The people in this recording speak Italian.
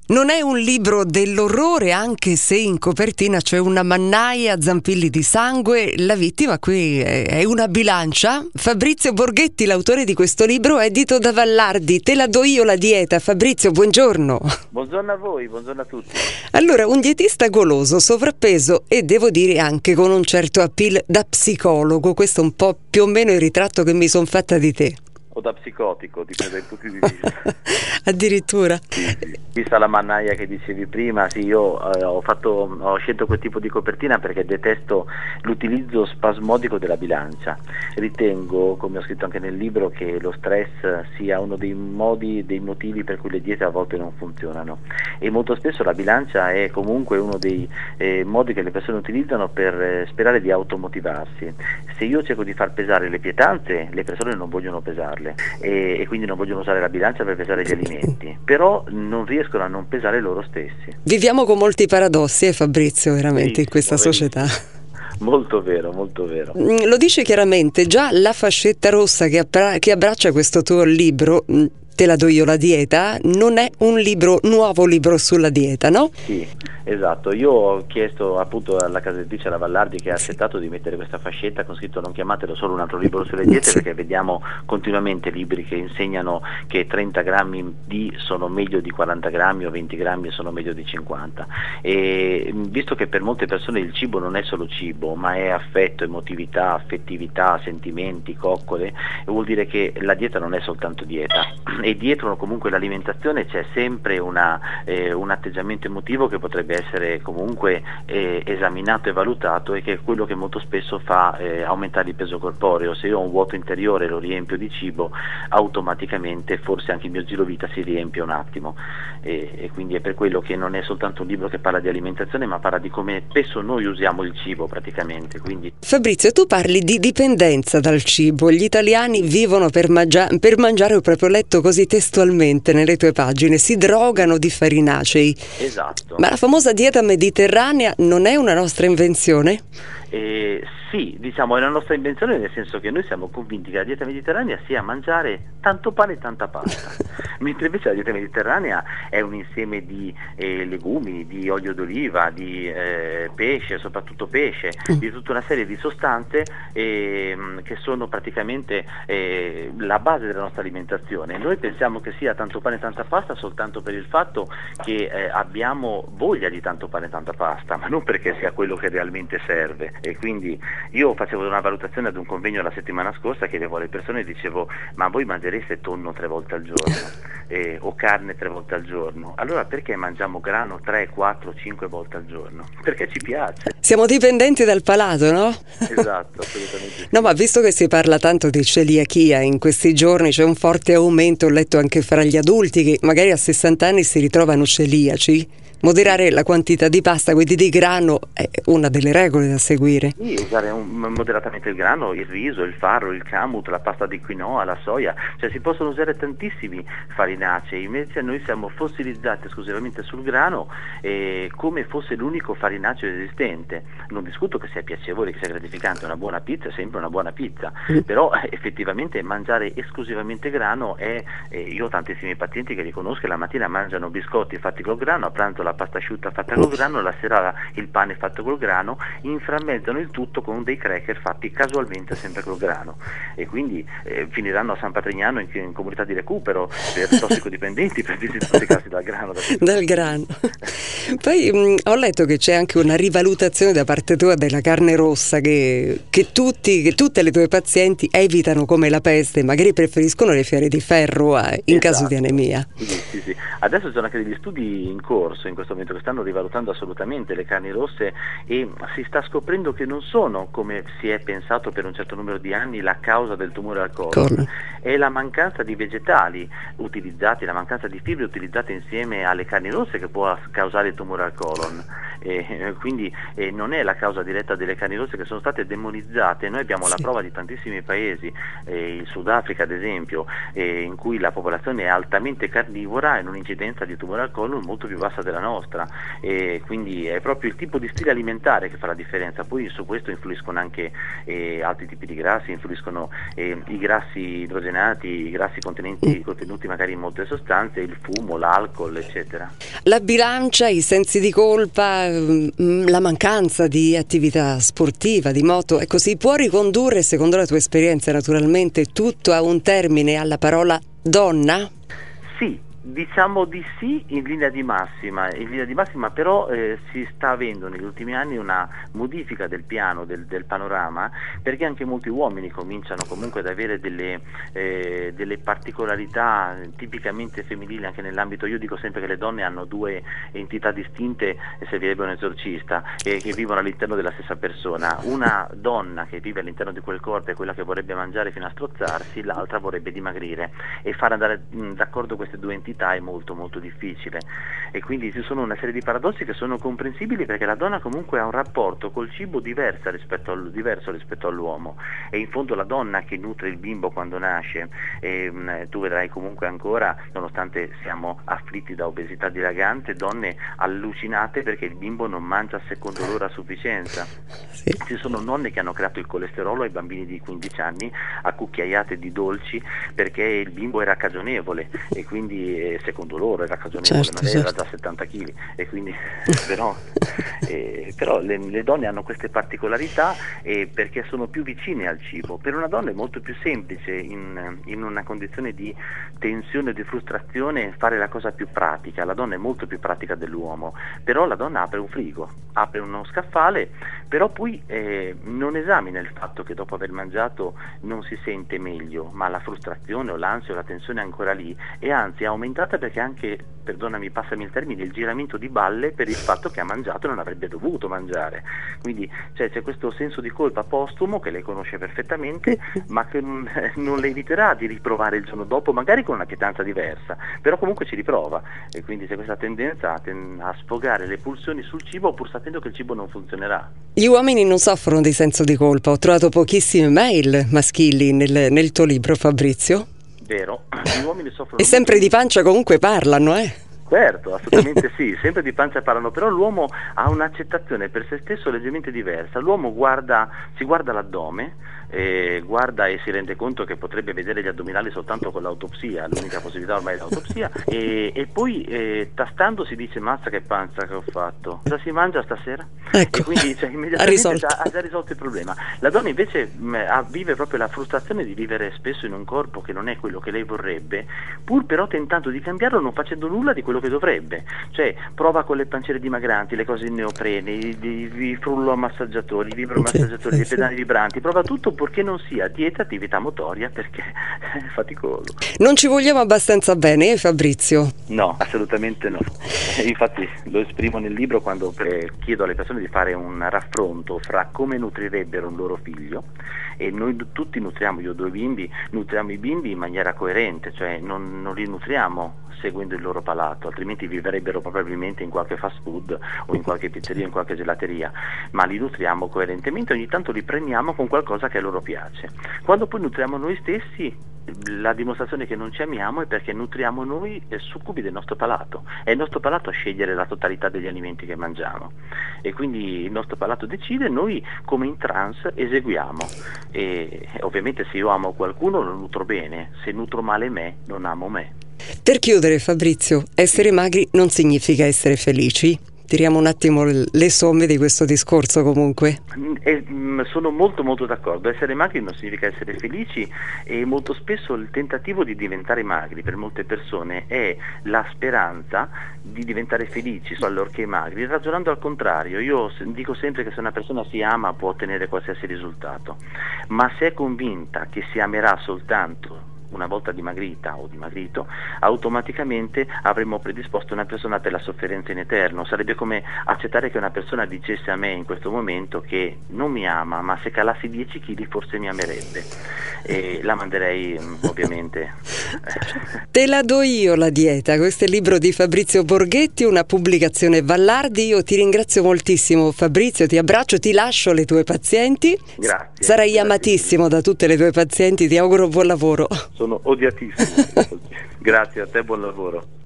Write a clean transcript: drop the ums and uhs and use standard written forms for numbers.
Non è un libro dell'orrore, anche se in copertina c'è una mannaia, zampilli di sangue. La vittima qui è una bilancia. Fabrizio Borghetti, l'autore di questo libro, edito da Vallardi. Te la do io la dieta. Fabrizio, buongiorno. Buongiorno a voi, buongiorno a tutti. Allora, un dietista goloso, sovrappeso e devo dire anche con un certo appeal da psicologo. Questo è un po' più o meno il ritratto che mi son fatta di te. O da psicotico, dipende dai punti di vista. Addirittura. Sì. Vista la mannaia che dicevi prima, sì, io ho scelto quel tipo di copertina perché detesto l'utilizzo spasmodico della bilancia. Ritengo, come ho scritto anche nel libro, che lo stress sia uno dei motivi per cui le diete a volte non funzionano, e molto spesso la bilancia è comunque uno dei modi che le persone utilizzano per sperare di automotivarsi. Se io cerco di far pesare le pietanze, le persone non vogliono pesarle e quindi non vogliono usare la bilancia per pesare gli alimenti, però non riescono a non pesare loro stessi. Viviamo con molti paradossi, Fabrizio, veramente, Sì, in questa società. Molto vero, molto vero. Lo dice chiaramente, già la fascetta rossa che abbraccia questo tuo libro, Te la do io la dieta, non è un nuovo libro sulla dieta, no? Sì, esatto. Io ho chiesto appunto alla casa editrice, alla Vallardi, che ha accettato di mettere questa fascetta con scritto "non chiamatelo solo un altro libro sulle diete", perché vediamo continuamente libri che insegnano che 30 grammi sono meglio di 40 grammi o 20 grammi sono meglio di 50, e visto che per molte persone il cibo non è solo cibo ma è affetto, emotività, affettività, sentimenti, coccole, vuol dire che la dieta non è soltanto dieta, e dietro comunque l'alimentazione c'è sempre un atteggiamento emotivo che potrebbe essere comunque esaminato e valutato, e che è quello che molto spesso fa aumentare il peso corporeo. Se io ho un vuoto interiore e lo riempio di cibo, automaticamente forse anche il mio girovita si riempie un attimo, e quindi è per quello che non è soltanto un libro che parla di alimentazione, ma parla di come spesso noi usiamo il cibo praticamente. Quindi... Fabrizio, tu parli di dipendenza dal cibo. Gli italiani vivono per mangiare, ho proprio letto così testualmente nelle tue pagine, si drogano di farinacei. Esatto. Ma la famosa dieta mediterranea non è una nostra invenzione? Sì, diciamo è la nostra invenzione, nel senso che noi siamo convinti che la dieta mediterranea sia mangiare tanto pane e tanta pasta, mentre invece la dieta mediterranea è un insieme di legumi, di olio d'oliva, di pesce, soprattutto pesce, di tutta una serie di sostanze che sono praticamente la base della nostra alimentazione. Noi pensiamo che sia tanto pane e tanta pasta soltanto per il fatto che abbiamo voglia di tanto pane e tanta pasta, ma non perché sia quello che realmente serve. E quindi io facevo una valutazione ad un convegno la settimana scorsa, chiedevo alle persone e dicevo: ma voi mangereste tonno 3 volte al giorno o carne 3 volte al giorno? Allora perché mangiamo grano 3, 4, 5 volte al giorno? Perché ci piace. Siamo dipendenti dal palato, no? Esatto, assolutamente sì. No, ma visto che si parla tanto di celiachia in questi giorni, c'è un forte aumento, ho letto anche fra gli adulti che magari a 60 anni si ritrovano celiaci. Moderare la quantità di pasta, quindi di grano, è una delle regole da seguire. Sì, usare moderatamente il grano, il riso, il farro, il kamut, la pasta di quinoa, la soia, cioè si possono usare tantissimi farinacei, invece noi siamo fossilizzati esclusivamente sul grano, come fosse l'unico farinaceo esistente. Non discuto che sia piacevole, che sia gratificante, una buona pizza è sempre una buona pizza, però effettivamente mangiare esclusivamente grano io ho tantissimi pazienti che riconosco che la mattina mangiano biscotti fatti col grano, a pranzo la pasta asciutta fatta col grano, la sera il pane fatto col grano, inframmezzano il tutto con dei cracker fatti casualmente sempre col grano, e quindi finiranno a San Patrignano in comunità di recupero per tossicodipendenti, per disintossicarsi dal grano. Dal grano. Poi ho letto che c'è anche una rivalutazione da parte tua della carne rossa, che tutte le tue pazienti evitano come la peste, magari preferiscono le fiere di ferro in caso di anemia. Sì. Adesso ci sono anche degli studi in corso in questo momento che stanno rivalutando assolutamente le carni rosse, e si sta scoprendo che non sono, come si è pensato per un certo numero di anni, la causa del tumore al colon. È la mancanza di vegetali utilizzati, la mancanza di fibre utilizzate insieme alle carni rosse che può causare il tumore al colon. quindi non è la causa diretta delle carni rosse che sono state demonizzate. Noi abbiamo la prova di tantissimi paesi, il Sudafrica ad esempio, in cui la popolazione è altamente carnivora e un'incidenza di tumore al colon molto più bassa della nostra, quindi è proprio il tipo di stile alimentare che fa la differenza. Poi su questo influiscono anche altri tipi di grassi, influiscono i grassi idrogenati, i grassi contenuti magari in molte sostanze, il fumo, l'alcol, eccetera. La bilancia, i sensi di colpa, la mancanza di attività sportiva, di moto, ecco, si può ricondurre, secondo la tua esperienza naturalmente, tutto a un termine, alla parola donna? Sì. Diciamo di sì in linea di massima però si sta avendo negli ultimi anni una modifica del piano, del panorama, perché anche molti uomini cominciano comunque ad avere delle particolarità tipicamente femminili anche nell'ambito. Io dico sempre che le donne hanno due entità distinte e servirebbe un esorcista, che vivono all'interno della stessa persona. Una donna che vive all'interno di quel corpo è quella che vorrebbe mangiare fino a strozzarsi, l'altra vorrebbe dimagrire, e far andare d'accordo queste due entità è molto molto difficile, e quindi ci sono una serie di paradossi che sono comprensibili, perché la donna comunque ha un rapporto col cibo diverso rispetto all'uomo. E in fondo la donna che nutre il bimbo quando nasce, tu vedrai comunque ancora, nonostante siamo afflitti da obesità dilagante, donne allucinate perché il bimbo non mangia secondo loro a sufficienza. Sì. Ci sono nonne che hanno creato il colesterolo ai bambini di 15 anni a cucchiaiate di dolci perché il bimbo era cagionevole, e quindi secondo loro era cagionevole, certo, era da 70 kg, e quindi però le donne hanno queste particolarità perché sono più vicine al cibo. Per una donna è molto più semplice in una condizione di tensione o di frustrazione fare la cosa più pratica. La donna è molto più pratica dell'uomo, però la donna apre un frigo, apre uno scaffale, però poi non esamina il fatto che dopo aver mangiato non si sente meglio, ma la frustrazione o l'ansia o la tensione è ancora lì, e anzi è aumentata perché anche, perdonami, passami il termine, il giramento di balle per il fatto che ha mangiato e non avrebbe dovuto mangiare. Quindi c'è questo senso di colpa postumo che lei conosce perfettamente, ma che non le eviterà di riprovare il giorno dopo, magari con una pietanza diversa, però comunque ci riprova, e quindi c'è questa tendenza a sfogare le pulsioni sul cibo, pur sapendo che il cibo non funzionerà. Gli uomini non soffrono di senso di colpa. Ho trovato pochissime mail maschili nel tuo libro, Fabrizio. Vero, gli uomini soffrono. E sempre di pancia comunque parlano, Certo, assolutamente sì, sempre di pancia parlano, però l'uomo ha un'accettazione per se stesso leggermente diversa. L'uomo si guarda l'addome, guarda e si rende conto che potrebbe vedere gli addominali soltanto con l'autopsia, l'unica possibilità ormai è l'autopsia, e poi tastando si dice: mazza che panza che ho fatto, cosa si mangia stasera? Ecco, e quindi immediatamente ha già risolto il problema. La donna invece vive proprio la frustrazione di vivere spesso in un corpo che non è quello che lei vorrebbe, pur però tentando di cambiarlo, non facendo nulla di quello che dovrebbe. Cioè prova con le pancere dimagranti, le cose in neoprene, i frullo massaggiatori, i vibromassaggiatori, i pedali vibranti, prova tutto purché non sia dieta attività motoria, perché è faticoso. Non ci vogliamo abbastanza bene, Fabrizio? No, assolutamente no. Infatti lo esprimo nel libro quando chiedo alle persone di fare un raffronto fra come nutrirebbero un loro figlio, e noi tutti nutriamo, io ho 2 bimbi, nutriamo i bimbi in maniera coerente, cioè non li nutriamo seguendo il loro palato, altrimenti vivrebbero probabilmente in qualche fast food o in qualche pizzeria o in qualche gelateria, ma li nutriamo coerentemente, ogni tanto li premiamo con qualcosa che a loro piace. Quando poi nutriamo noi stessi, la dimostrazione che non ci amiamo è perché nutriamo noi succubi del nostro palato. È il nostro palato a scegliere la totalità degli alimenti che mangiamo, e quindi il nostro palato decide, noi come in trance eseguiamo, e ovviamente se io amo qualcuno lo nutro bene, se nutro male me non amo me. Per chiudere, Fabrizio, essere magri non significa essere felici? Tiriamo un attimo le somme di questo discorso comunque. Sono molto molto d'accordo, essere magri non significa essere felici, e molto spesso il tentativo di diventare magri per molte persone è la speranza di diventare felici allorché magri, ragionando al contrario. Io dico sempre che se una persona si ama può ottenere qualsiasi risultato, ma se è convinta che si amerà soltanto una volta dimagrita o dimagrito, automaticamente avremmo predisposto una persona per la sofferenza in eterno. Sarebbe come accettare che una persona dicesse a me in questo momento che non mi ama, ma se calassi 10 kg forse mi amerebbe, e la manderei ovviamente. Te la do io la dieta. Questo è il libro di Fabrizio Borghetti, una pubblicazione Vallardi. Io ti ringrazio moltissimo, Fabrizio, ti abbraccio, ti lascio le tue pazienti. Grazie. Sarai amatissimo da tutte le tue pazienti, ti auguro buon lavoro. Sono odiatissimo. Grazie a te, buon lavoro.